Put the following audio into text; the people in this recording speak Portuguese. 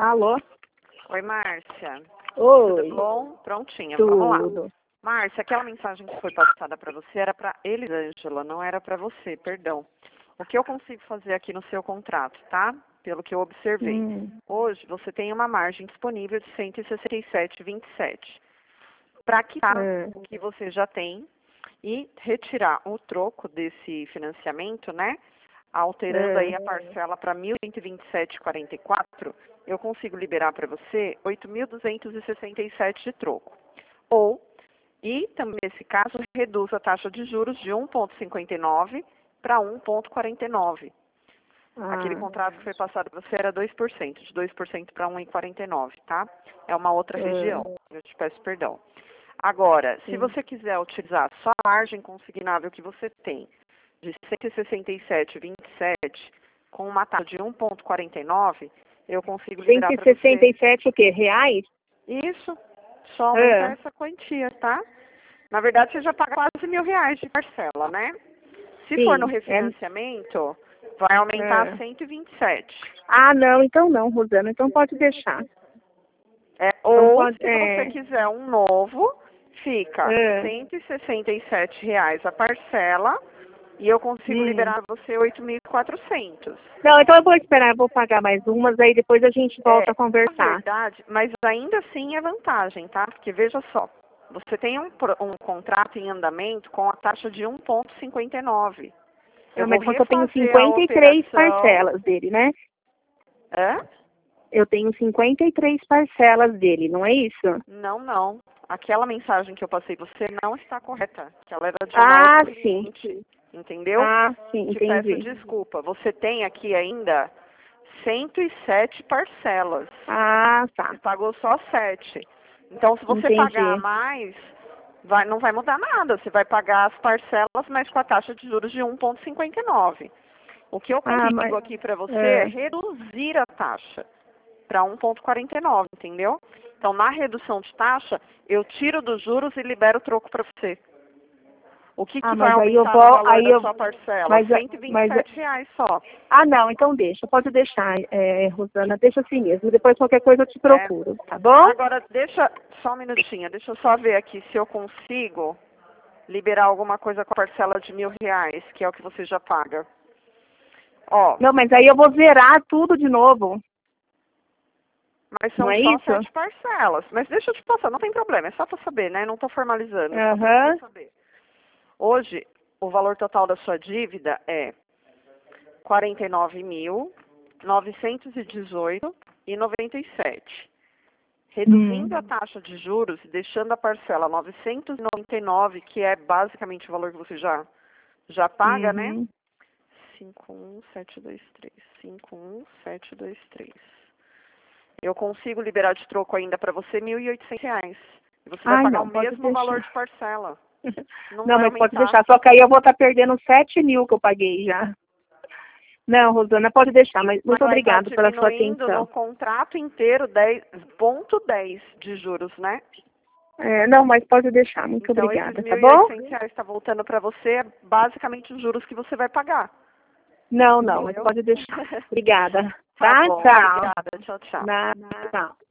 Alô? Oi, Márcia. Oi. Tudo bom? Prontinha, Tudo. vamos lá. Márcia, aquela mensagem que foi passada para você era para Elisângela, não era para você, perdão. O que eu consigo fazer aqui no seu contrato, tá? Pelo que eu observei. Hoje você tem uma margem disponível de 167,27. Para quitar o que você já tem e retirar o troco desse financiamento, né? Alterando aí a parcela para 1.127,44, eu consigo liberar para você 8.267 de troco. E também nesse caso, reduz a taxa de juros de 1,59 para 1,49. Aquele contrato que foi passado para você era 2%, de 2% para 1,49, tá? É uma outra região, eu te peço perdão. Agora, se você quiser utilizar só a margem consignável que você tem, de 167,27, com uma taxa de 1,49, eu consigo liberar para você... 167 o quê? Reais? Isso, só aumenta essa quantia, tá? Na verdade, você já paga quase R$1.000 de parcela, né? Se for no refinanciamento, vai aumentar a 127. Ah, não, então não, Rosana, então pode deixar. Ou, se você quiser um novo, fica R$167 a parcela e eu consigo liberar você 8.400. Não, então eu vou esperar, eu vou pagar mais umas, aí depois a gente volta a conversar. Na verdade, mas ainda assim é vantagem, tá? Porque veja só, você tem um contrato em andamento com a taxa de 1,59. Mas eu tenho 53 parcelas dele, né? Eu tenho 53 parcelas dele, não é isso? Não. Aquela mensagem que eu passei você não está correta. Que ela era de cliente, entendeu? Sim, Te peço desculpa. Você tem aqui ainda 107 parcelas. Tá. Você pagou só 7. Então, se você pagar mais, não vai mudar nada. Você vai pagar as parcelas, mas com a taxa de juros de 1,59. O que eu consigo aqui para você é reduzir a taxa para 1,49, entendeu? Então, na redução de taxa, eu tiro dos juros e libero o troco para você. O que vai aumentar o valor da sua parcela? R$127 só. Ah, não, então pode deixar, Rosana, deixa assim mesmo. Depois qualquer coisa eu te procuro, tá bom? Agora, deixa só um minutinho, deixa eu só ver aqui se eu consigo liberar alguma coisa com a parcela de R$1.000, que é o que você já paga. Não, mas aí eu vou zerar tudo de novo. Mas são só 7 parcelas. Mas deixa eu te passar, não tem problema, é só para saber, né? Não estou formalizando, é só para saber. Hoje, o valor total da sua dívida é R$49.918,97. Reduzindo a taxa de juros e deixando a parcela 999, que é basicamente o valor que você já paga, né? 51723. Eu consigo liberar de troco ainda para você R$1.800. E você vai pagar o mesmo valor de parcela. Não, mas pode deixar. Só que aí eu vou estar perdendo 7.000 que eu paguei já. Não, Rosana, pode deixar, mas muito obrigada pela sua atenção. No contrato inteiro 10,10 de juros, né? Não, mas pode deixar. Muito obrigada, tá bom? Esses R$1.800 está voltando para você, é basicamente os juros que você vai pagar. Não, mas pode deixar. Obrigada. Tá bom, Tchau. obrigada. Tchau. Tchau.